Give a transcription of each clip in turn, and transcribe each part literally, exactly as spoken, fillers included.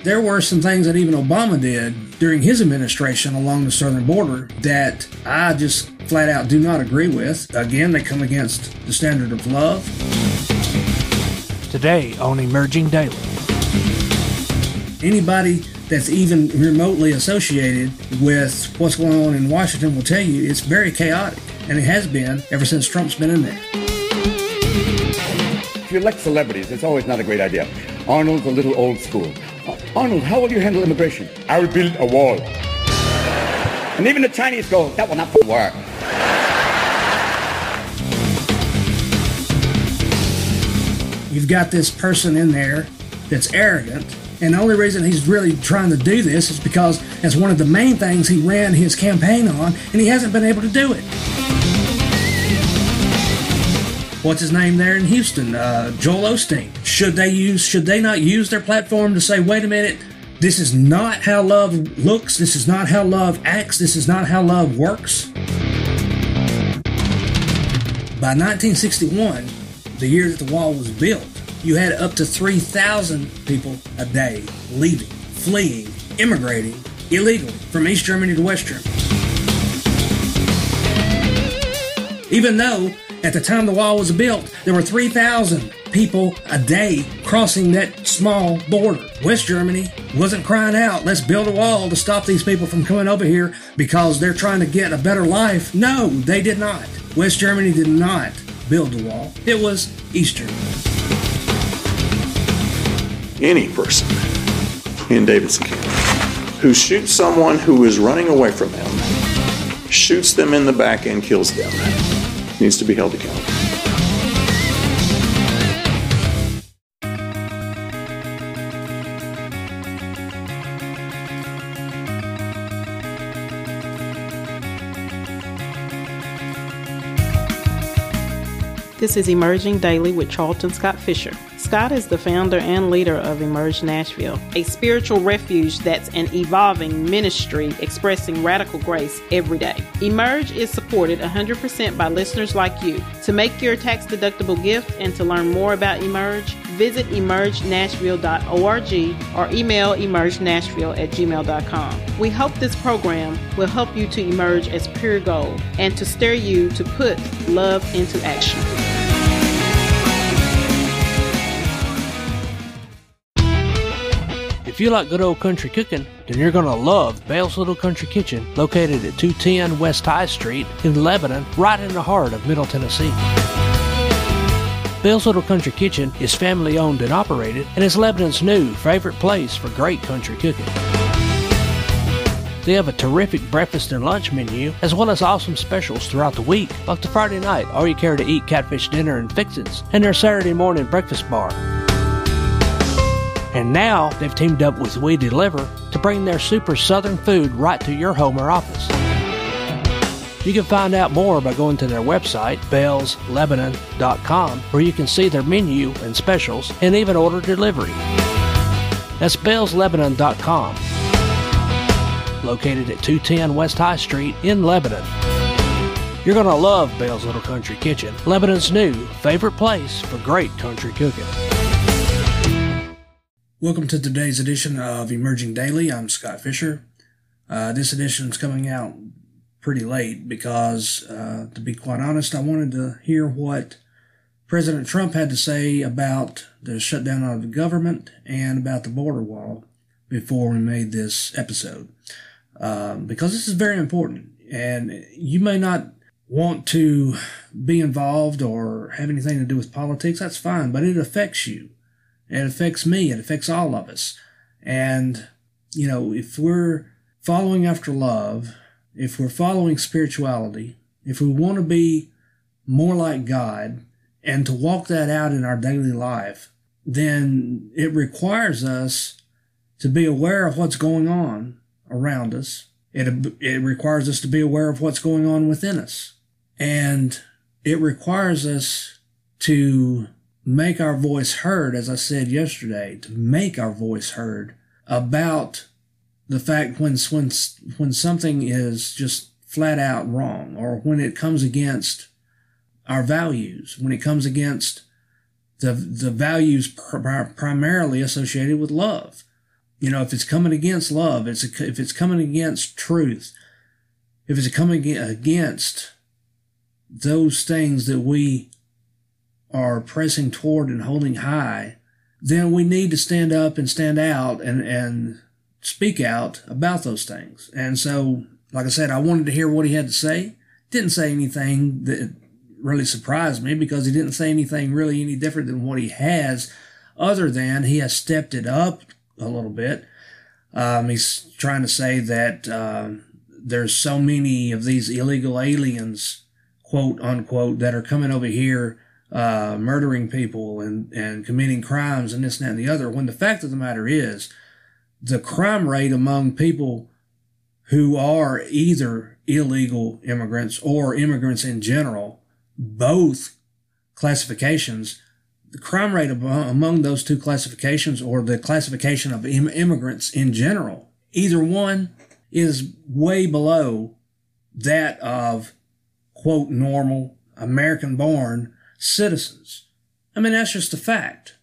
There were some things that even Obama did during his administration along the southern border that I just flat out do not agree with. Again, they come against the standard of love. Today on Emerging Daily. Anybody that's even remotely associated with what's going on in Washington will tell you it's very chaotic, and it has been ever since Trump's been in there. If you elect celebrities, it's always not a great idea. Arnold's a little old school. Arnold, how will you handle immigration? I will build a wall. And even the Chinese go, that will not work. You've got this person in there that's arrogant, and the only reason he's really trying to do this is because that's one of the main things he ran his campaign on, and he hasn't been able to do it. What's his name there in Houston? Uh, Joel Osteen. Should they use? Should they not use their platform to say, "Wait a minute, this is not how love looks. This is not how love acts. This is not how love works"? By nineteen sixty-one, the year that the wall was built, you had up to three thousand people a day leaving, fleeing, immigrating illegally from East Germany to West Germany. Even though at the time the wall was built, there were three thousand people a day crossing that small border. West Germany wasn't crying out, let's build a wall to stop these people from coming over here because they're trying to get a better life. No, they did not. West Germany did not build a wall. It was East Germany. Any person in Davidson County who shoots someone who is running away from them, shoots them in the back and kills them, needs to be held accountable. This is Emerging Daily with Charlton Scott Fisher. Scott is the founder and leader of Emerge Nashville, a spiritual refuge that's an evolving ministry expressing radical grace every day. Emerge is supported one hundred percent by listeners like you. To make your tax-deductible gift and to learn more about Emerge, visit emerge nashville dot org or email emergenashville at gmail dot com. We hope this program will help you to emerge as pure gold and to stir you to put love into action. If you like good old country cooking, then you're going to love Bell's Little Country Kitchen, located at two ten West High Street in Lebanon, right in the heart of Middle Tennessee. Bell's Little Country Kitchen is family owned and operated and is Lebanon's new favorite place for great country cooking. They have a terrific breakfast and lunch menu, as well as awesome specials throughout the week, like the Friday night all you care to eat catfish dinner and fixins, and their Saturday morning breakfast bar. And now, they've teamed up with We Deliver to bring their super southern food right to your home or office. You can find out more by going to their website, bells lebanon dot com, where you can see their menu and specials and even order delivery. That's bells lebanon dot com, located at two ten West High Street in Lebanon. You're going to love Bell's Little Country Kitchen, Lebanon's new favorite place for great country cooking. Welcome to today's edition of Emerging Daily. I'm Scott Fisher. Uh, this edition is coming out pretty late because, uh, to be quite honest, I wanted to hear what President Trump had to say about the shutdown of the government and about the border wall before we made this episode. Um, because this is very important, and you may not want to be involved or have anything to do with politics. That's fine, but it affects you. It affects me. It affects all of us. And, you know, if we're following after love, if we're following spirituality, if we want to be more like God and to walk that out in our daily life, then it requires us to be aware of what's going on around us. It, it requires us to be aware of what's going on within us. And it requires us to make our voice heard, as I said yesterday, to make our voice heard about the fact when, when, when something is just flat out wrong, or when it comes against our values, when it comes against the, the values pr- primarily associated with love. You know, if it's coming against love, it's a, if it's coming against truth, if it's coming against those things that we are pressing toward and holding high, then we need to stand up and stand out and, and speak out about those things. And so, like I said, I wanted to hear what he had to say. Didn't say anything that really surprised me, because he didn't say anything really any different than what he has, other than he has stepped it up a little bit. Um, he's trying to say that uh, there's so many of these illegal aliens, quote unquote, that are coming over here uh, murdering people and, and committing crimes and this and that and the other, when the fact of the matter is the crime rate among people who are either illegal immigrants or immigrants in general, both classifications, the crime rate among those two classifications, or the classification of im- immigrants in general, either one is way below that of, quote, normal American-born citizens. I mean, that's just a fact.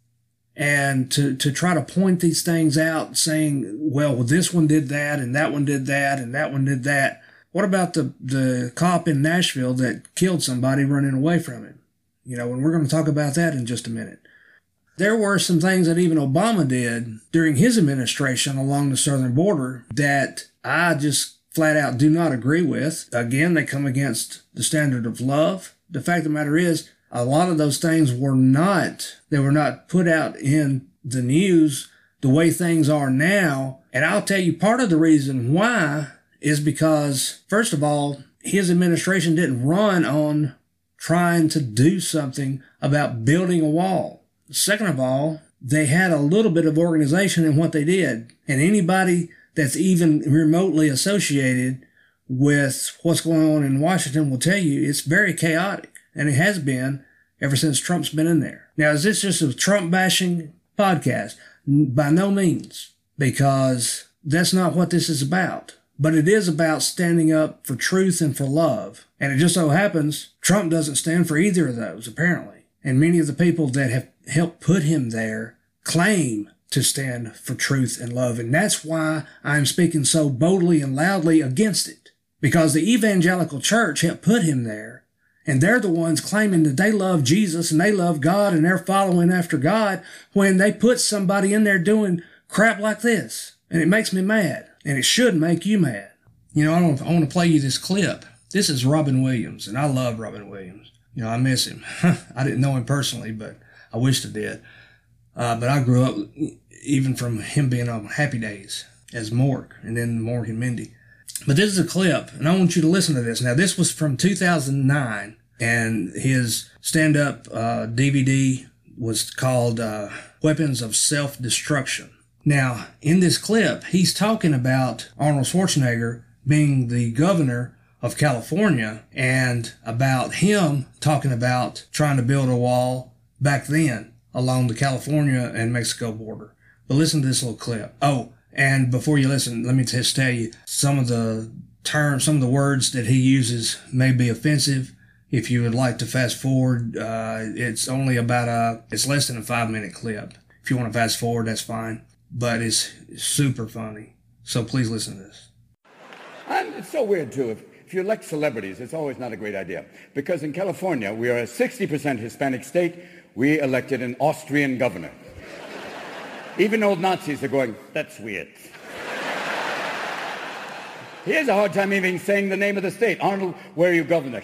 And to, to try to point these things out, saying, well, this one did that, and that one did that, and that one did that. What about the, the cop in Nashville that killed somebody running away from him? You know, and we're going to talk about that in just a minute. There were some things that even Obama did during his administration along the southern border that I just flat out do not agree with. Again, they come against the standard of love. The fact of the matter is, a lot of those things were not, they were not put out in the news the way things are now. And I'll tell you, part of the reason why is because, first of all, his administration didn't run on trying to do something about building a wall. Second of all, they had a little bit of organization in what they did. And anybody that's even remotely associated with what's going on in Washington will tell you it's very chaotic. And it has been ever since Trump's been in there. Now, is this just a Trump bashing podcast? By no means, because that's not what this is about. But it is about standing up for truth and for love. And it just so happens Trump doesn't stand for either of those, apparently. And many of the people that have helped put him there claim to stand for truth and love. And that's why I'm speaking so boldly and loudly against it. Because the evangelical church helped put him there. And they're the ones claiming that they love Jesus and they love God and they're following after God, when they put somebody in there doing crap like this. And it makes me mad. And it should make you mad. You know, I, don't, I want to play you this clip. This is Robin Williams, and I love Robin Williams. You know, I miss him. I didn't know him personally, but I wished I did. Uh, but I grew up even from him being on Happy Days as Mork, and then Mork and Mindy. But this is a clip, and I want you to listen to this. Now, this was from two thousand nine, and his stand-up uh, D V D was called uh, Weapons of Self-Destruction. Now, in this clip, he's talking about Arnold Schwarzenegger being the governor of California, and about him talking about trying to build a wall back then along the California and Mexico border. But listen to this little clip. Oh, and before you listen, let me just tell you, some of the terms, some of the words that he uses may be offensive. If you would like to fast forward, uh, it's only about a, it's less than a five minute clip. If you want to fast forward, that's fine. But it's super funny. So please listen to this. And it's so weird, too. If, if you elect celebrities, it's always not a great idea. Because in California, we are a sixty percent Hispanic state. We elected an Austrian governor. Even old Nazis are going, that's weird. He has a hard time even saying the name of the state. Arnold, where are you governor?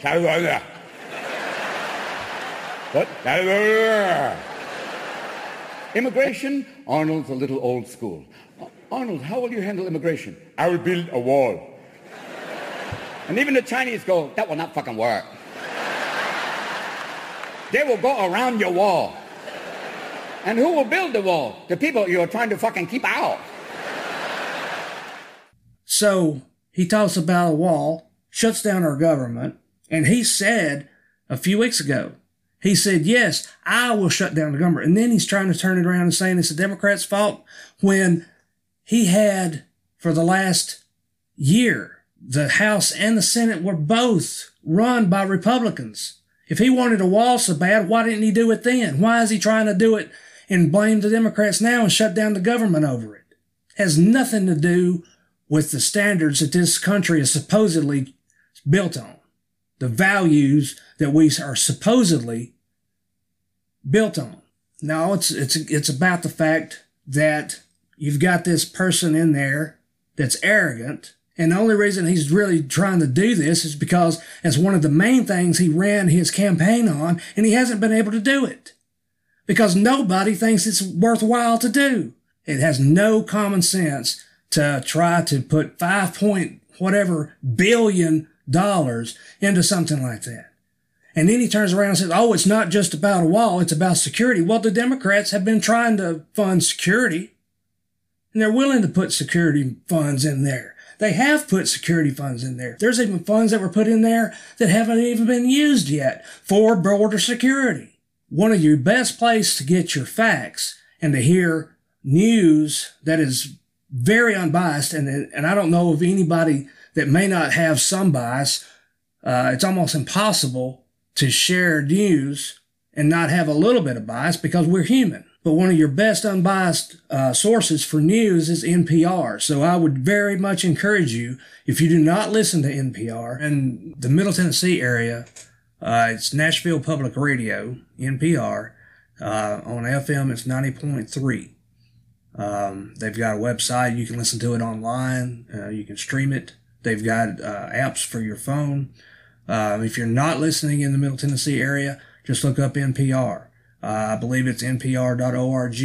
What? Immigration? Arnold's a little old school. Arnold, how will you handle immigration? I will build a wall. And even the Chinese go, that will not fucking work. They will go around your wall. And who will build the wall? The people you're trying to fucking keep out. So he talks about a wall, shuts down our government, and he said a few weeks ago, he said, yes, I will shut down the government. And then he's trying to turn it around and saying it's the Democrats' fault, when he had, for the last year, the House and the Senate were both run by Republicans. If he wanted a wall so bad, why didn't he do it then? Why is he trying to do it and blame the Democrats now and shut down the government over it? has nothing to do with the standards that this country is supposedly built on, the values that we are supposedly built on. No, it's it's it's about the fact that you've got this person in there that's arrogant, and the only reason he's really trying to do this is because it's one of the main things he ran his campaign on, and he hasn't been able to do it because nobody thinks it's worthwhile to do. It has no common sense to try to put five point whatever billion dollars into something like that. And then he turns around and says, oh, it's not just about a wall, it's about security. Well, the Democrats have been trying to fund security, and they're willing to put security funds in there. They have put security funds in there. There's even funds that were put in there that haven't even been used yet for border security. One of your best places to get your facts and to hear news that is very unbiased, and, and I don't know of anybody that may not have some bias. Uh, it's almost impossible to share news and not have a little bit of bias because we're human. But one of your best unbiased uh, sources for news is N P R. So I would very much encourage you, if you do not listen to N P R, in the Middle Tennessee area, uh, it's Nashville Public Radio, N P R. Uh, on F M, it's ninety point three. Um, they've got a website. You can listen to it online. Uh, you can stream it. They've got uh, apps for your phone. Uh, if you're not listening in the Middle Tennessee area, just look up N P R. Uh, I believe it's N P R dot org.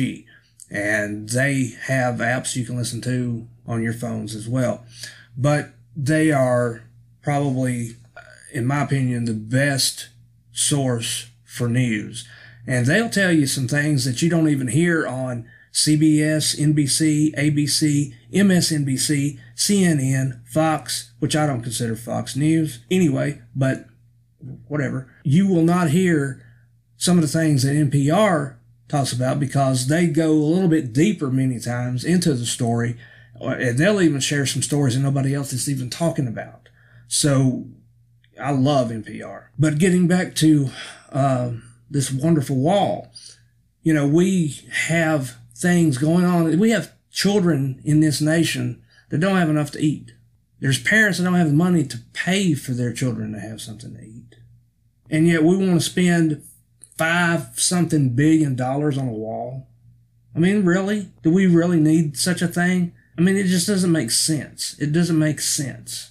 And they have apps you can listen to on your phones as well. But they are probably, in my opinion, the best source for news. And they'll tell you some things that you don't even hear on C B S, N B C, A B C, M S N B C, C N N, Fox, which I don't consider Fox News anyway, but whatever. You will not hear some of the things that N P R talks about because they go a little bit deeper many times into the story, and they'll even share some stories that nobody else is even talking about. So I love N P R. But getting back to uh, this wonderful wall, you know, we have things going on. We have children in this nation that don't have enough to eat. There's parents that don't have the money to pay for their children to have something to eat. And yet we want to spend five something billion dollars on a wall. I mean, really? Do we really need such a thing? I mean, it just doesn't make sense. It doesn't make sense.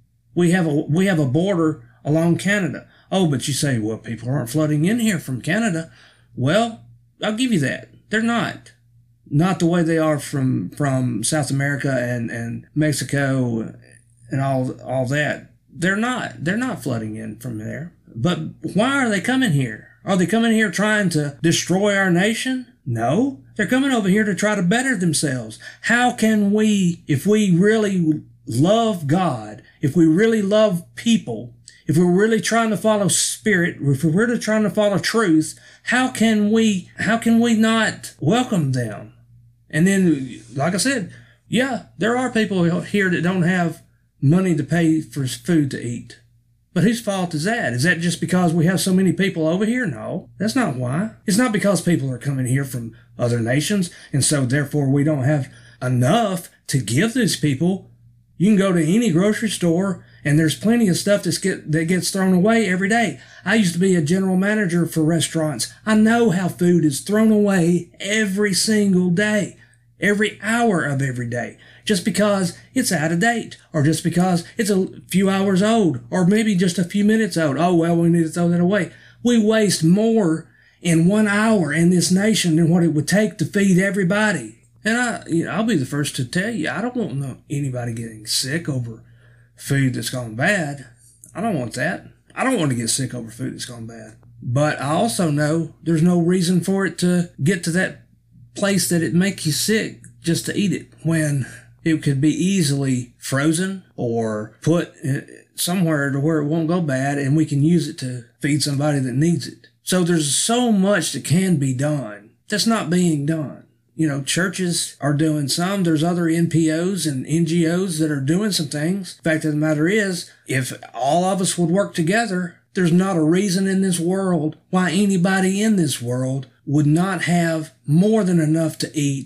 We have a, we have a border along Canada. Oh, but you say, well, people aren't flooding in here from Canada. Well, I'll give you that. They're not. Not the way they are from, from South America and, and Mexico and all, all that. They're not. They're not flooding in from there. But why are they coming here? Are they coming here trying to destroy our nation? No. They're coming over here to try to better themselves. How can we, if we really love God, if we really love people, if we're really trying to follow spirit, if we're really trying to follow truth, how can we, how can we not welcome them? And then, like I said, yeah, there are people here that don't have money to pay for food to eat. But whose fault is that? Is that just because we have so many people over here? No, that's not why. It's not because people are coming here from other nations, and so therefore we don't have enough to give these people. You can go to any grocery store, and there's plenty of stuff that's get, that gets thrown away every day. I used to be a general manager for restaurants. I know how food is thrown away every single day, every hour of every day, just because it's out of date, or just because it's a few hours old, or maybe just a few minutes old. Oh, well, we need to throw that away. We waste more in one hour in this nation than what it would take to feed everybody. And I, you know, I'll be the first to tell you, I don't want no, anybody getting sick over food that's gone bad. I don't want that. I don't want to get sick over food that's gone bad. But I also know there's no reason for it to get to that place that it makes you sick just to eat it, when it could be easily frozen or put somewhere to where it won't go bad and we can use it to feed somebody that needs it. So there's so much that can be done that's not being done. You know, churches are doing some. There's other N P Os and N G Os that are doing some things. The fact of the matter is, if all of us would work together, there's not a reason in this world why anybody in this world would not have more than enough to eat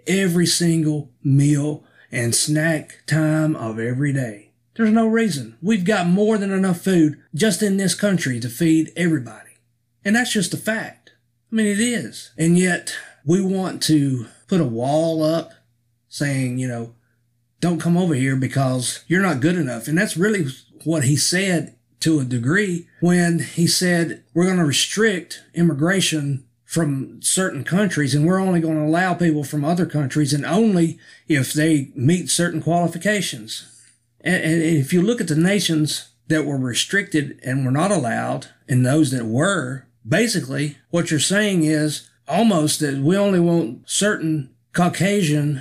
every single meal and snack time of every day. There's no reason. We've got more than enough food just in this country to feed everybody. And that's just a fact. I mean, it is. And yet we want to put a wall up saying, you know, don't come over here because you're not good enough. And that's really what he said to a degree when he said we're going to restrict immigration from certain countries and we're only going to allow people from other countries and only if they meet certain qualifications. And, and if you look at the nations that were restricted and were not allowed and those that were, basically what you're saying is almost that we only want certain Caucasian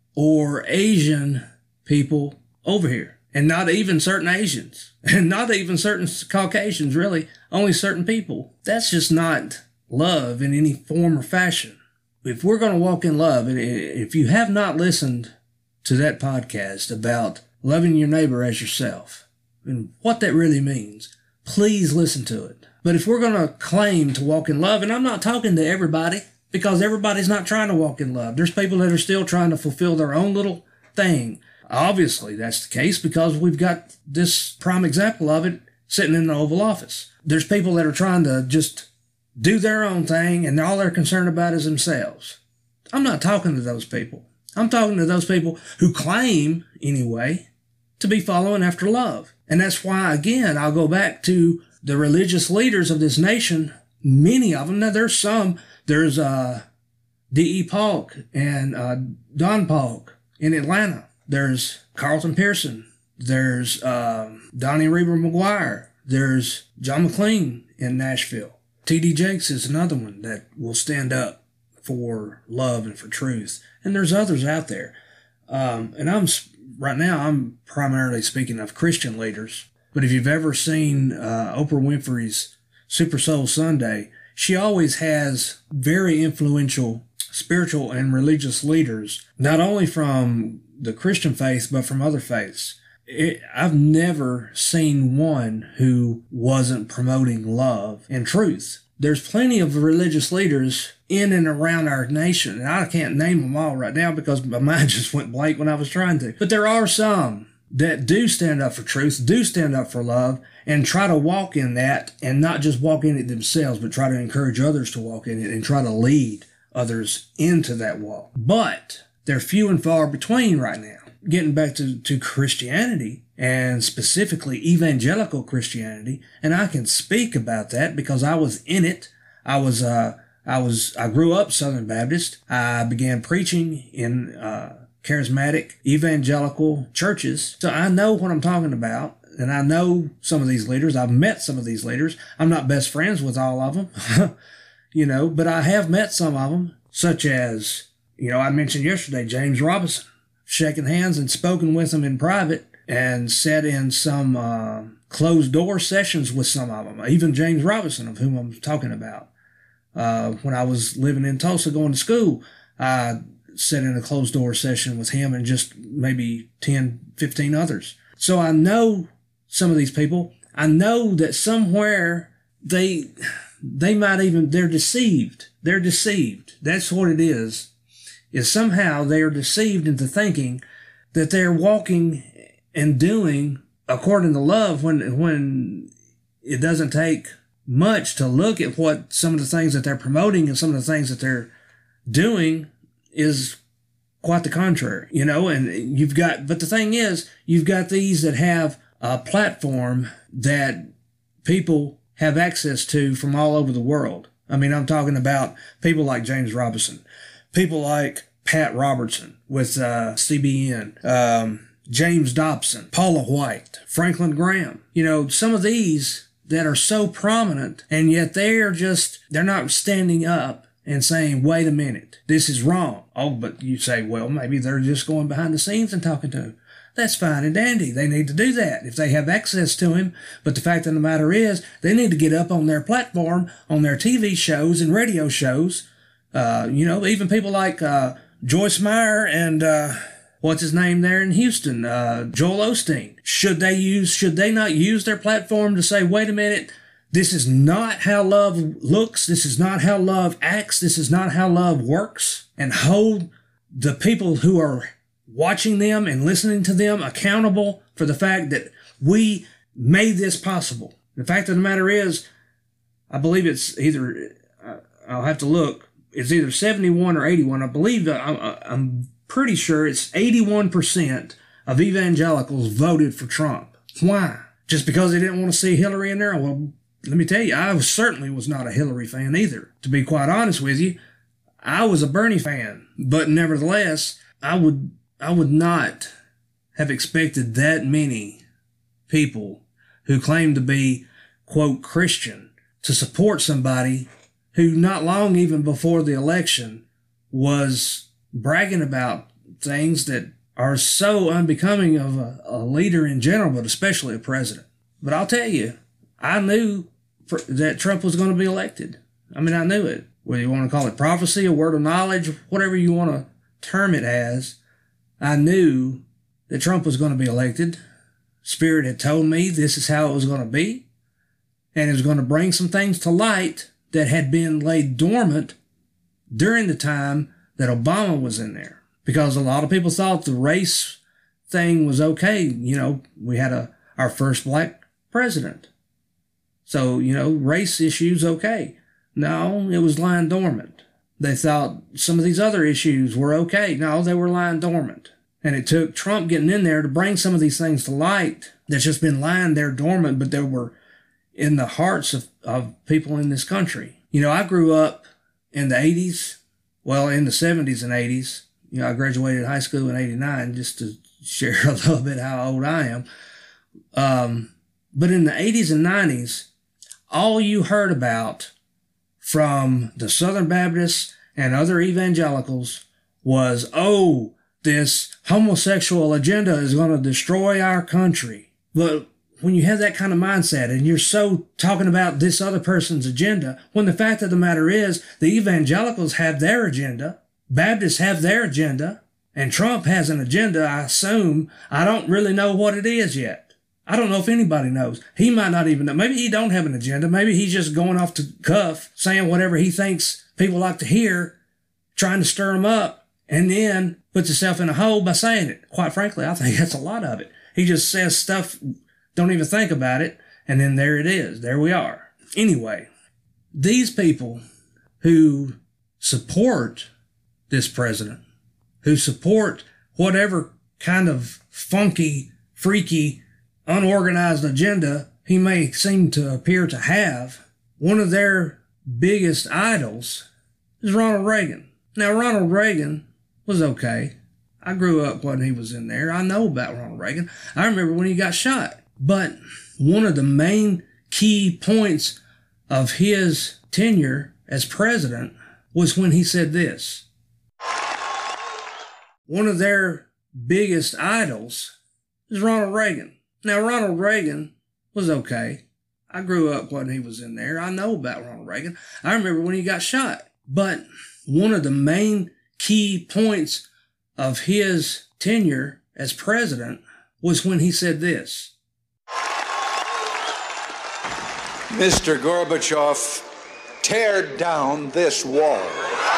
or Asian people over here and not even certain Asians and not even certain Caucasians, really, only certain people. That's just not love in any form or fashion. If we're going to walk in love, and if you have not listened to that podcast about loving your neighbor as yourself and what that really means, please listen to it. But if we're going to claim to walk in love, and I'm not talking to everybody because everybody's not trying to walk in love. There's people that are still trying to fulfill their own little thing. Obviously, that's the case because we've got this prime example of it sitting in the Oval Office. There's people that are trying to just do their own thing and all they're concerned about is themselves. I'm not talking to those people. I'm talking to those people who claim, anyway, to be following after love. And that's why, again, I'll go back to the religious leaders of this nation. Many of them, now there's some, there's uh, D E. Polk and uh, Don Polk in Atlanta. There's Carlton Pearson. There's uh, Donnie Reber McGuire. There's John McLean in Nashville. T D Jakes is another one that will stand up for love and for truth. And there's others out there. Um, and I'm right now, I'm primarily speaking of Christian leaders. But if you've ever seen uh, Oprah Winfrey's Super Soul Sunday, she always has very influential spiritual and religious leaders, not only from the Christian faith, but from other faiths. It, I've never seen one who wasn't promoting love and truth. There's plenty of religious leaders in and around our nation, and I can't name them all right now because my mind just went blank when I was trying to. But there are some that do stand up for truth, do stand up for love, and try to walk in that, and not just walk in it themselves, but try to encourage others to walk in it and try to lead others into that walk. But they're few and far between right now. Getting back to, to Christianity, and specifically evangelical Christianity, and I can speak about that because I was in it. I was, uh, I was, I grew up Southern Baptist. I began preaching in, uh, charismatic evangelical churches. So I know what I'm talking about, and I know some of these leaders. I've met some of these leaders. I'm not best friends with all of them, you know, but I have met some of them, such as, you know, I mentioned yesterday, James Robison. Shaken hands and spoken with them in private and sat in some uh, closed door sessions with some of them. Even James Robison, of whom I'm talking about. Uh, when I was living in Tulsa going to school, I sat in a closed door session with him and just maybe ten, fifteen others. So I know some of these people. I know that somewhere they, they might even, they're deceived. They're deceived. That's what it is. Is somehow they are deceived into thinking that they're walking and doing according to love when when it doesn't take much to look at what some of the things that they're promoting and some of the things that they're doing is quite the contrary, you know, and you've got, but the thing is, you've got these that have a platform that people have access to from all over the world. I mean, I'm talking about people like James Robison. People like Pat Robertson with uh, C B N, um, James Dobson, Paula White, Franklin Graham. You know, some of these that are so prominent, and yet they're just, they're not standing up and saying, wait a minute, this is wrong. Oh, but you say, well, maybe they're just going behind the scenes and talking to him. That's fine and dandy. They need to do that if they have access to him. But the fact of the matter is, they need to get up on their platform, on their T V shows and radio shows. Uh, you know, even people like uh, Joyce Meyer and uh, what's his name there in Houston, uh, Joel Osteen. Should they use? Should they not use their platform to say, "Wait a minute, this is not how love looks. This is not how love acts. This is not how love works," and hold the people who are watching them and listening to them accountable for the fact that we made this possible. The fact of the matter is, I believe it's either, I'll have to look, it's either seventy-one or eighty-one. I believe, I'm pretty sure it's eighty-one percent of evangelicals voted for Trump. Why? Just because they didn't want to see Hillary in there? Well, let me tell you, I certainly was not a Hillary fan either. To be quite honest with you, I was a Bernie fan. But nevertheless, I would I would not have expected that many people who claim to be, quote, Christian to support somebody who not long even before the election was bragging about things that are so unbecoming of a, a leader in general, but especially a president. But I'll tell you, I knew for, that Trump was going to be elected. I mean, I knew it. Whether you want to call it prophecy, a word of knowledge, whatever you want to term it as, I knew that Trump was going to be elected. Spirit had told me this is how it was going to be, and it was going to bring some things to light that had been laid dormant during the time that Obama was in there. Because a lot of people thought the race thing was okay. You know, we had a our first black president. So, you know, race issues okay. No, it was lying dormant. They thought some of these other issues were okay. No, they were lying dormant. And it took Trump getting in there to bring some of these things to light that's just been lying there dormant, but they were in the hearts of, of people in this country. You know, I grew up in the eighties, well, in the seventies and eighties. You know, I graduated high school in eighty-nine, just to share a little bit how old I am. Um, but in the eighties and nineties, all you heard about from the Southern Baptists and other evangelicals was, oh, this homosexual agenda is going to destroy our country. But when you have that kind of mindset and you're so talking about this other person's agenda, when the fact of the matter is the evangelicals have their agenda, Baptists have their agenda, and Trump has an agenda, I assume. I don't really know what it is yet. I don't know if anybody knows. He might not even know. Maybe he don't have an agenda. Maybe he's just going off the cuff, saying whatever he thinks people like to hear, trying to stir them up, and then puts himself in a hole by saying it. Quite frankly, I think that's a lot of it. He just says stuff, don't even think about it, and then there it is. There we are. Anyway, these people who support this president, who support whatever kind of funky, freaky, unorganized agenda he may seem to appear to have, one of their biggest idols is Ronald Reagan. Now, Ronald Reagan was okay. I grew up when he was in there. I know about Ronald Reagan. I remember when he got shot. But one of the main key points of his tenure as president was when he said this. One of their biggest idols is Ronald Reagan. Now, Ronald Reagan was okay. I grew up when he was in there. I know about Ronald Reagan. I remember when he got shot. But one of the main key points of his tenure as president was when he said this. Mister Gorbachev, tear down this wall.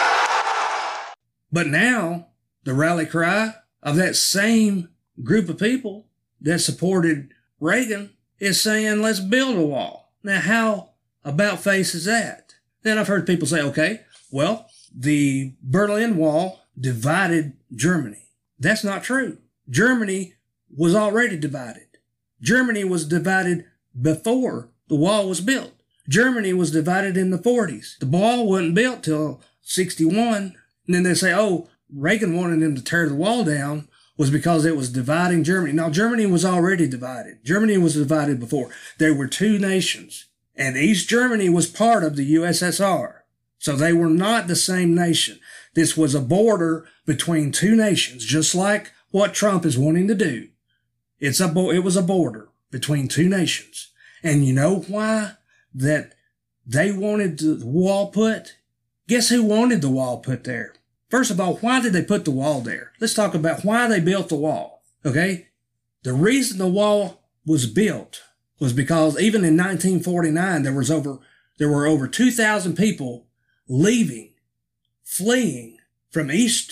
But now, the rally cry of that same group of people that supported Reagan is saying, let's build a wall. Now, how about face is that? Then I've heard people say, okay, well, the Berlin Wall divided Germany. That's not true. Germany was already divided. Germany was divided before the wall was built. Germany was divided in the forties. The wall wasn't built till sixty-one. And then they say, oh, Reagan wanted them to tear the wall down was because it was dividing Germany. Now, Germany was already divided. Germany was divided before. There were two nations, and East Germany was part of the U S S R. So they were not the same nation. This was a border between two nations, just like what Trump is wanting to do. It's a bo- it was a border between two nations. And you know why that they wanted the wall put? Guess who wanted the wall put there? First of all, why did they put the wall there? Let's talk about why they built the wall, okay? The reason the wall was built was because even in nineteen forty-nine, there was over there were over two thousand people leaving, fleeing from East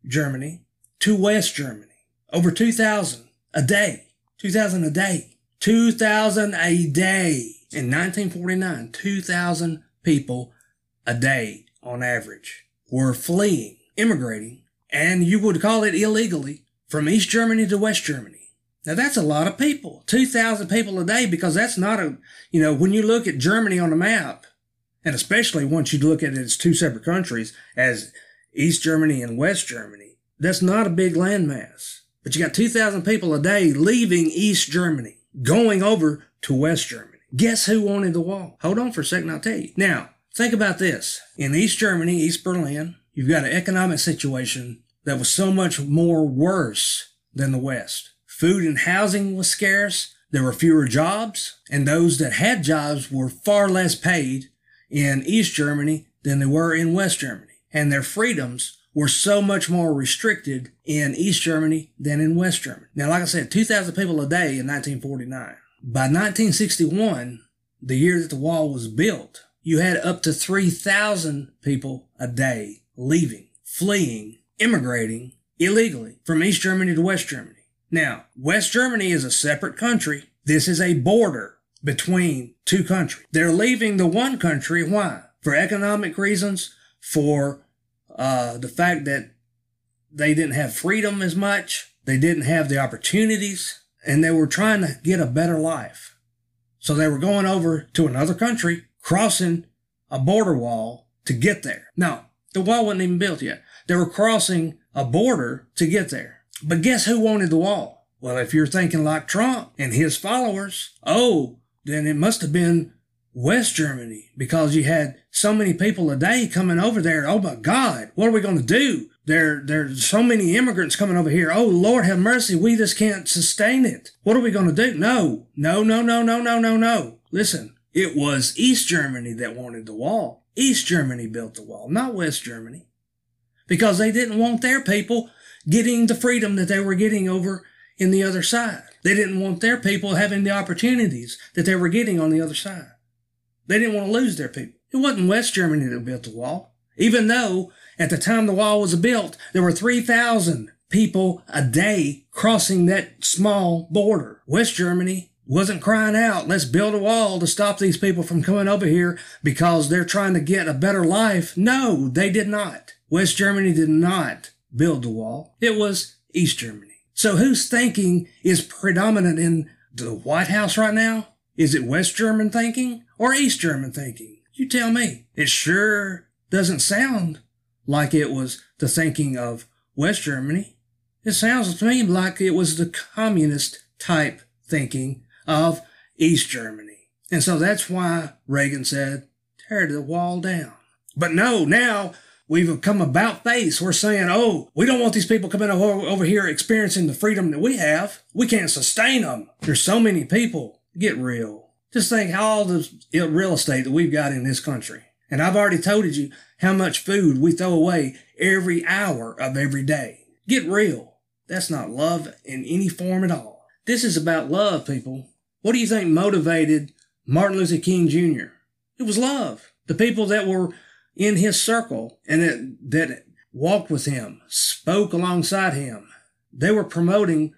Germany to West Germany. Over two thousand a day. two thousand a day. two thousand a day. In nineteen forty-nine, two thousand people a day on average were fleeing, immigrating, and you would call it illegally, from East Germany to West Germany. Now that's a lot of people. two thousand people a day, because that's not a, you know, when you look at Germany on the map, and especially once you look at it as two separate countries, as East Germany and West Germany, that's not a big landmass. But you got two thousand people a day leaving East Germany, going over to West Germany. Guess who wanted the wall? Hold on for a second, I'll tell you. Now, think about this. In East Germany, East Berlin, you've got an economic situation that was so much more worse than the West. Food and housing was scarce. There were fewer jobs, and those that had jobs were far less paid in East Germany than they were in West Germany. And their freedoms were so much more restricted in East Germany than in West Germany. Now, like I said, two thousand people a day in nineteen forty-nine. By nineteen sixty-one, the year that the wall was built, you had up to three thousand people a day leaving, fleeing, immigrating illegally from East Germany to West Germany. Now, West Germany is a separate country. This is a border between two countries. They're leaving the one country. Why? For economic reasons, for uh, the fact that they didn't have freedom as much, they didn't have the opportunities, and they were trying to get a better life. So they were going over to another country, crossing a border wall to get there. No, the wall wasn't even built yet. They were crossing a border to get there. But guess who wanted the wall? Well, if you're thinking like Trump and his followers, oh, then it must have been West Germany, because you had so many people a day coming over there. Oh my God, what are we going to do? There, there's so many immigrants coming over here. Oh, Lord have mercy. We just can't sustain it. What are we going to do? No, no, no, no, no, no, no, no. Listen, it was East Germany that wanted the wall. East Germany built the wall, not West Germany, because they didn't want their people getting the freedom that they were getting over in the other side. They didn't want their people having the opportunities that they were getting on the other side. They didn't want to lose their people. It wasn't West Germany that built the wall, even though at the time the wall was built, there were three thousand people a day crossing that small border. West Germany wasn't crying out, let's build a wall to stop these people from coming over here because they're trying to get a better life. No, they did not. West Germany did not build the wall. It was East Germany. So whose thinking is predominant in the White House right now? Is it West German thinking or East German thinking? You tell me. It sure doesn't sound like it was the thinking of West Germany. It sounds to me like it was the communist type thinking of East Germany. And so that's why Reagan said, tear the wall down. But no, now we've become about face. We're saying, oh, we don't want these people coming over, over here experiencing the freedom that we have. We can't sustain them. There's so many people. Get real. Just think how all the real estate that we've got in this country. And I've already told you how much food we throw away every hour of every day. Get real. That's not love in any form at all. This is about love, people. What do you think motivated Martin Luther King Junior? It was love. The people that were in his circle and that, that walked with him, spoke alongside him, they were promoting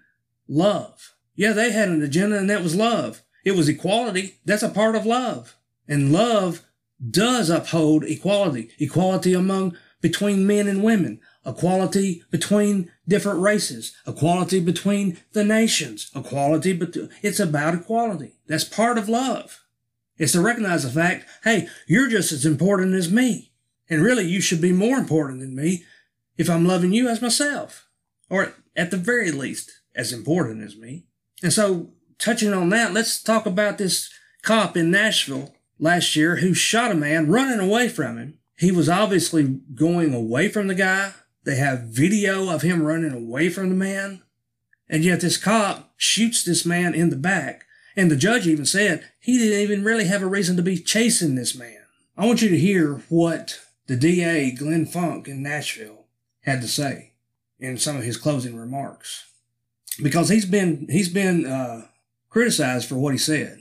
love. Yeah, they had an agenda, and that was love. It was equality. That's a part of love. And love does uphold equality. Equality among, between men and women. Equality between different races. Equality between the nations. Equality, but it's about equality. That's part of love. It's to recognize the fact, hey, you're just as important as me. And really, you should be more important than me if I'm loving you as myself. Or at the very least, as important as me. And so, touching on that, let's talk about this cop in Nashville last year who shot a man running away from him. He was obviously going away from the guy. They have video of him running away from the man. And yet this cop shoots this man in the back. And the judge even said he didn't even really have a reason to be chasing this man. I want you to hear what the D A, Glenn Funk in Nashville, had to say in some of his closing remarks. Because he's been, he's been, uh, criticized for what he said.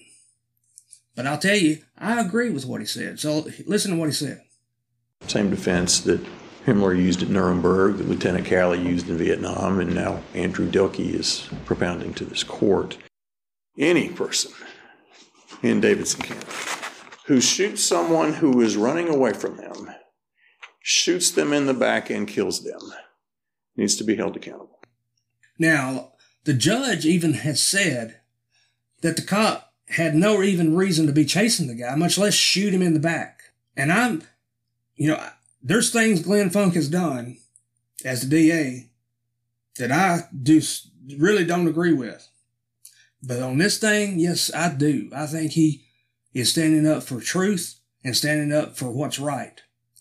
But I'll tell you, I agree with what he said. So listen to what he said. Same defense that Himmler used at Nuremberg, that Lieutenant Calley used in Vietnam, and now Andrew Dilkey is propounding to this court. Any person in Davidson County who shoots someone who is running away from them, shoots them in the back and kills them, needs to be held accountable. Now, the judge even has said that the cop had no even reason to be chasing the guy, much less shoot him in the back. And I'm, you know, there's things Glenn Funk has done as the D A that I do really don't agree with. But on this thing, yes, I do. I think he is standing up for truth and standing up for what's right.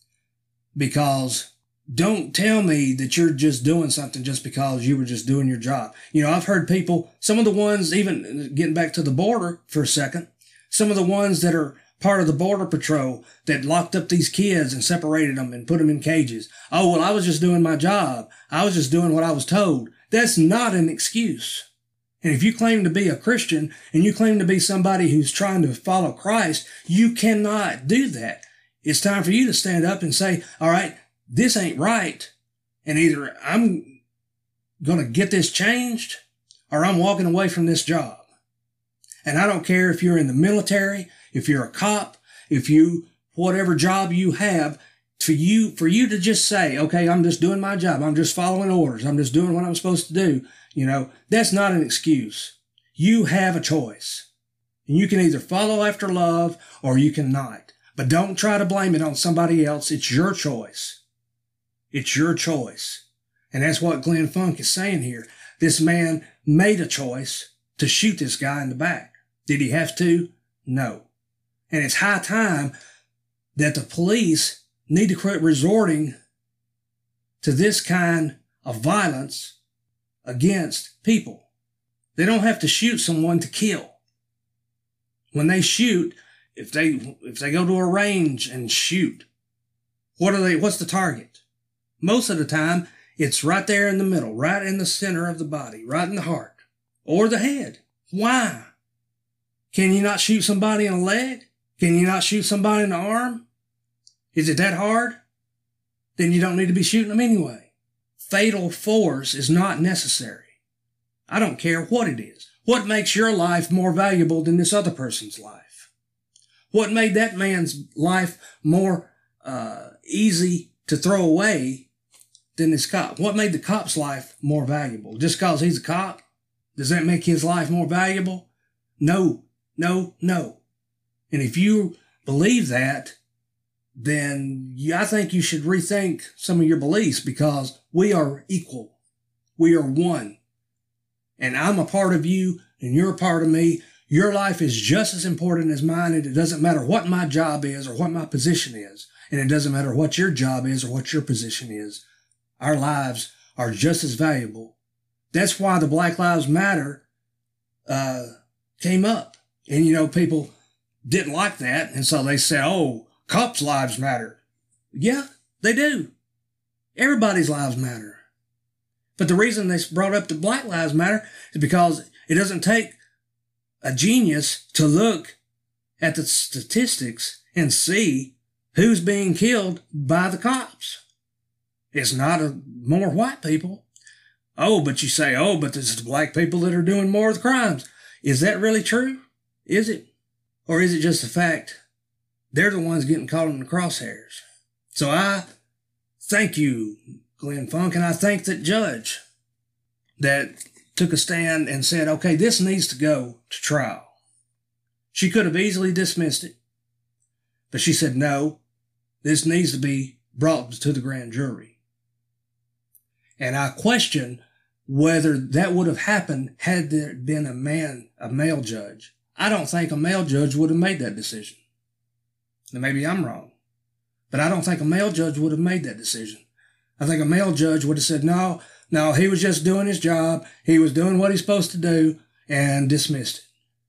Because don't tell me that you're just doing something just because you were just doing your job. You know, I've heard people, some of the ones, even getting back to the border for a second, some of the ones that are part of the Border Patrol that locked up these kids and separated them and put them in cages. Oh, well, I was just doing my job. I was just doing what I was told. That's not an excuse. And if you claim to be a Christian and you claim to be somebody who's trying to follow Christ, you cannot do that. It's time for you to stand up and say, all right, this ain't right. And either I'm going to get this changed or I'm walking away from this job. And I don't care if you're in the military, if you're a cop, if you, whatever job you have, for you, for you to just say, okay, I'm just doing my job. I'm just following orders. I'm just doing what I'm supposed to do. You know, that's not an excuse. You have a choice. And you can either follow after love or you cannot. But don't try to blame it on somebody else. It's your choice. It's your choice. And that's what Glenn Funk is saying here. This man made a choice to shoot this guy in the back. Did he have to? No. And it's high time that the police need to quit resorting to this kind of violence against people. They don't have to shoot someone to kill. When they shoot, if they if they go to a range and shoot, what are they? What's the target? Most of the time, it's right there in the middle, right in the center of the body, right in the heart or the head. Why? Can you not shoot somebody in the leg? Can you not shoot somebody in the arm? Is it that hard? Then you don't need to be shooting them anyway. Fatal force is not necessary. I don't care what it is. What makes your life more valuable than this other person's life? What made that man's life more uh, easy to throw away than this cop? What made the cop's life more valuable? Just because he's a cop? Does that make his life more valuable? No, no, no. And if you believe that, then you, I think you should rethink some of your beliefs, because we are equal. We are one. And I'm a part of you and you're a part of me. Your life is just as important as mine, and it doesn't matter what my job is or what my position is. And it doesn't matter what your job is or what your position is. Our lives are just as valuable. That's why the Black Lives Matter uh, came up. And, you know, people didn't like that. And so they said, oh, cops' lives matter. Yeah, they do. Everybody's lives matter. But the reason they brought up the Black Lives Matter is because it doesn't take a genius to look at the statistics and see who's being killed by the cops. It's not a, more white people. Oh, but you say, oh, but it's the black people that are doing more of the crimes. Is that really true? Is it? Or is it just the fact they're the ones getting caught in the crosshairs? So I thank you, Glenn Funk, and I thank that judge that took a stand and said, okay, this needs to go to trial. She could have easily dismissed it, but she said, no, this needs to be brought to the grand jury. And I question whether that would have happened had there been a man, a male judge. I don't think a male judge would have made that decision. Now, maybe I'm wrong, but I don't think a male judge would have made that decision. I think a male judge would have said, no, no, he was just doing his job. He was doing what he's supposed to do, and dismissed it.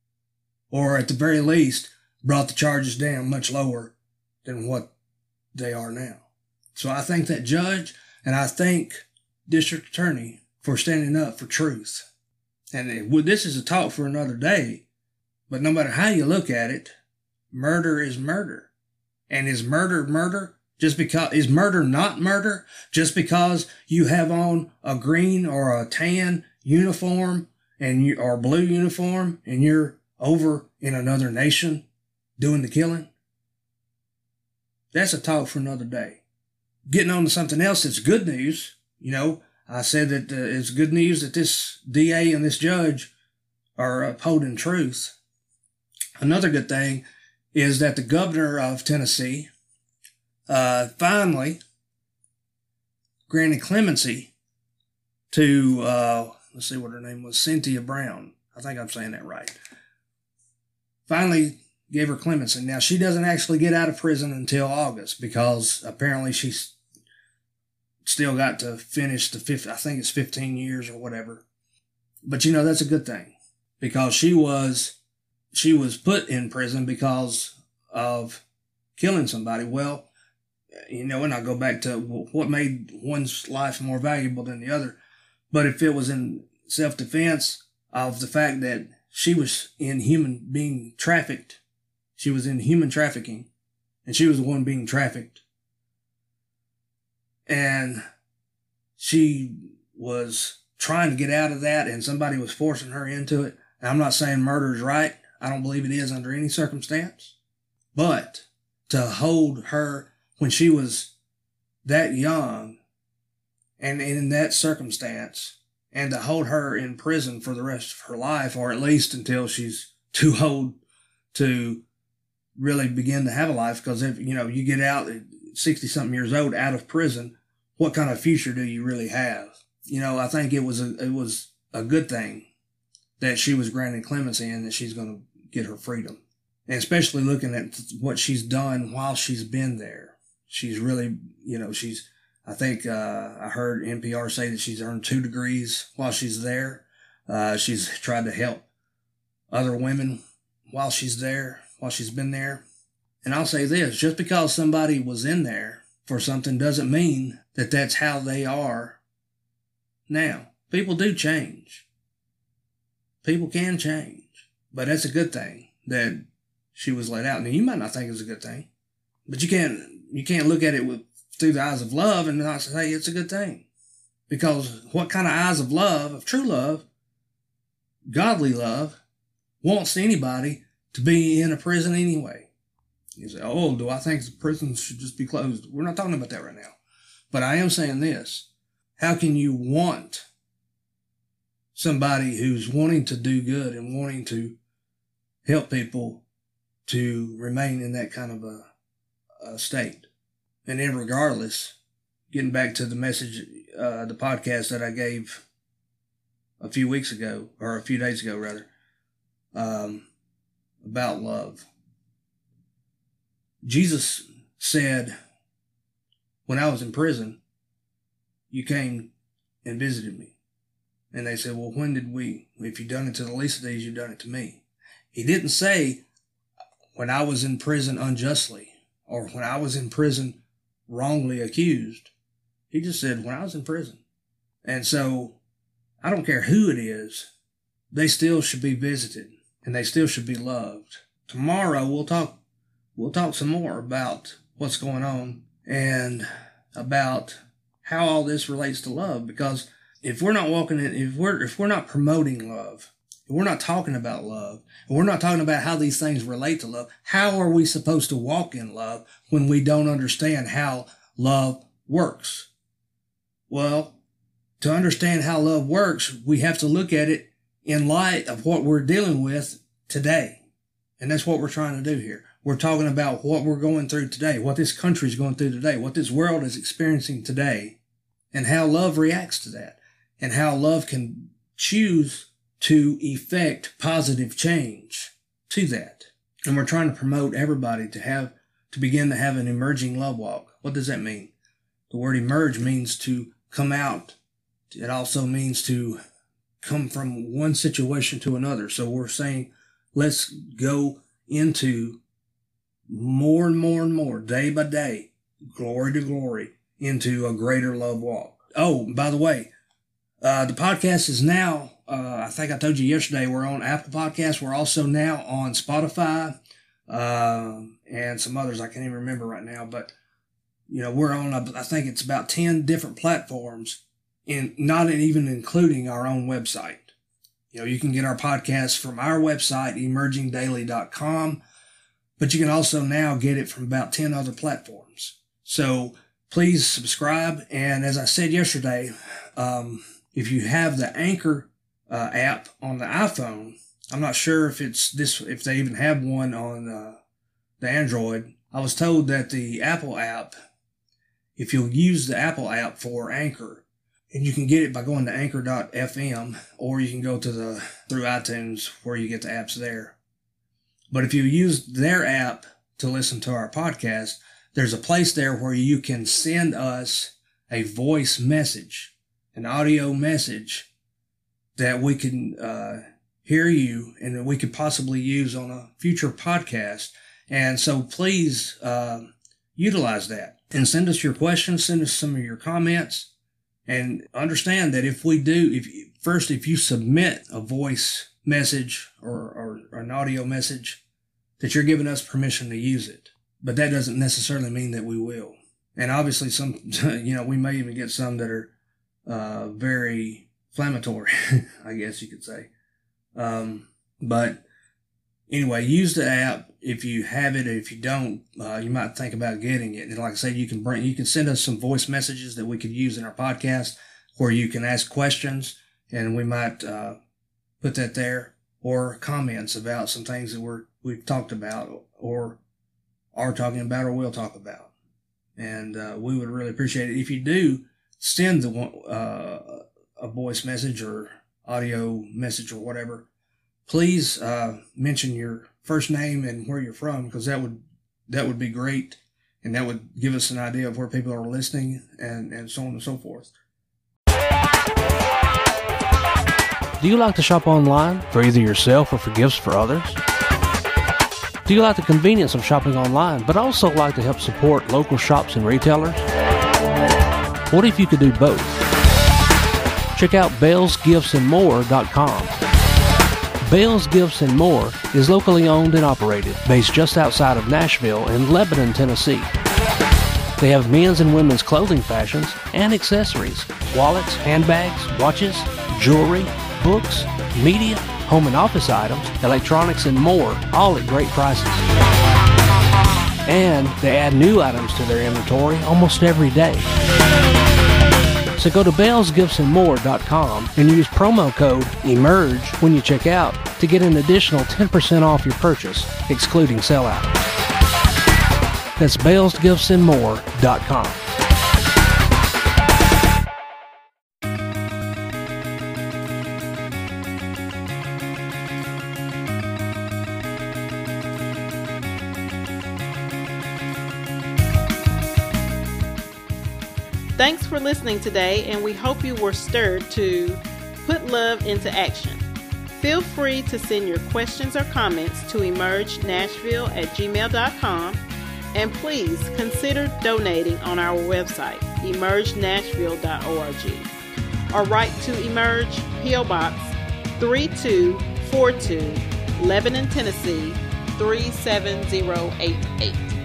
Or at the very least, brought the charges down much lower than what they are now. So I thank that judge, and I thank District Attorney for standing up for truth. And it, this is a talk for another day, but no matter how you look at it, murder is murder. And is murder murder? Just because, is murder not murder? Just because you have on a green or a tan uniform and you, or blue uniform and you're over in another nation doing the killing? That's a talk for another day. Getting on to something else that's good news. You know, I said that uh, it's good news that this D A and this judge are upholding truth. Another good thing is that the governor of Tennessee uh, finally granted clemency to, uh, let's see what her name was, Cynthia Brown. I think I'm saying that right. Finally gave her clemency. Now, she doesn't actually get out of prison until August because apparently she's still got to finish the fifth, I think it's fifteen years or whatever. But, you know, that's a good thing because she was, she was put in prison because of killing somebody. Well, you know, and I go back to what made one's life more valuable than the other. But if it was in self-defense of the fact that she was in human being trafficked, she was in human trafficking, and she was the one being trafficked. And she was trying to get out of that, and somebody was forcing her into it. And I'm not saying murder is right. I don't believe it is under any circumstance. But to hold her when she was that young and in that circumstance, and to hold her in prison for the rest of her life, or at least until she's too old to really begin to have a life, because if, you know, you get out at sixty-something years old out of prison, what kind of future do you really have? You know, I think it was a, it was a good thing that she was granted clemency and that she's going to get her freedom. And especially looking at what she's done while she's been there. She's really, you know, she's, I think uh, I heard N P R say that she's earned two degrees while she's there. Uh, she's tried to help other women while she's there, while she's been there. And I'll say this, just because somebody was in there for something doesn't mean that that's how they are now. People do change. People can change. But that's a good thing that she was let out. Now, you might not think it's a good thing, but you can't, you can't look at it with through the eyes of love and not say it's a good thing. Because what kind of eyes of love, of true love, godly love, wants anybody to be in a prison anyway? You say, oh, do I think the prisons should just be closed? We're not talking about that right now. But I am saying this. How can you want somebody who's wanting to do good and wanting to help people to remain in that kind of a, a state? And then regardless, getting back to the message, uh, the podcast that I gave a few weeks ago, or a few days ago rather, um, about love. Jesus said, when I was in prison, you came and visited me. And they said, well, when did we? If you've done it to the least of these, you've done it to me. He didn't say, when I was in prison unjustly, or when I was in prison wrongly accused. He just said, when I was in prison. And so, I don't care who it is, they still should be visited, and they still should be loved. Tomorrow, we'll talk, we'll talk some more about what's going on, and about how all this relates to love, because if we're not walking in, if we're, if we're not promoting love, if we're not talking about love, and we're not talking about how these things relate to love, how are we supposed to walk in love when we don't understand how love works? Well, to understand how love works, we have to look at it in light of what we're dealing with today. And that's what we're trying to do here. We're talking about what we're going through today, what this country is going through today, what this world is experiencing today, and how love reacts to that, and how love can choose to effect positive change to that. And we're trying to promote everybody to have, to begin to have an emerging love walk. What does that mean? The word emerge means to come out. It also means to come from one situation to another. So we're saying, let's go into more and more and more, day by day, glory to glory, into a greater love walk. Oh, by the way, uh, the podcast is now, uh, I think I told you yesterday, we're on Apple Podcasts. We're also now on Spotify, uh, and some others I can't even remember right now, but You know, we're on, I think it's about ten different platforms, and not even including our own website. You know, you can get our podcast from our website, emerging daily dot com, but you can also now get it from about ten other platforms. So please subscribe. And as I said yesterday, um, if you have the Anchor uh, app on the iPhone, I'm not sure if it's this, if they even have one on uh, the Android. I was told that the Apple app, if you'll use the Apple app for Anchor, and you can get it by going to anchor dot f m, or you can go to the through iTunes where you get the apps there. But if you use their app to listen to our podcast, there's a place there where you can send us a voice message, an audio message that we can uh, hear you and that we could possibly use on a future podcast. And so please uh, utilize that and send us your questions, send us some of your comments. And understand that if we do, if you, first, if you submit a voice message or, or, or an audio message, that you're giving us permission to use it. But that doesn't necessarily mean that we will. And obviously some, you know, we may even get some that are uh, very inflammatory, I guess you could say. Um, but anyway, use the app. If you have it, or if you don't, uh, you might think about getting it. And like I said, you can bring, you can send us some voice messages that we could use in our podcast, where you can ask questions, and we might uh, put that there, or comments about some things that we're we've talked about, or are talking about, or will talk about. And uh, we would really appreciate it if you do send the uh, a voice message or audio message or whatever. Please uh, mention your first name and where you're from, because that would that would be great, and that would give us an idea of where people are listening, and, and so on and so forth. Do you like to shop online for either yourself or for gifts for others? Do you like the convenience of shopping online, but also like to help support local shops and retailers? What if you could do both? Check out Bales Gifts and More dot com. Bales Gifts and More is locally owned and operated, based just outside of Nashville in Lebanon, Tennessee. They have men's and women's clothing fashions and accessories, wallets, handbags, watches, jewelry, books, media, home and office items, electronics, and more, all at great prices. And they add new items to their inventory almost every day. So go to Bales Gifts and More dot com and use promo code EMERGE when you check out to get an additional ten percent off your purchase, excluding sellout. That's Bales Gifts and More dot com. Thanks for listening today, and we hope you were stirred to put love into action. Feel free to send your questions or comments to emerge nashville at gmail dot com, and please consider donating on our website, emerge nashville dot org, or write to Emerge, P O Box three two four two, Lebanon, Tennessee three seven zero eight eight.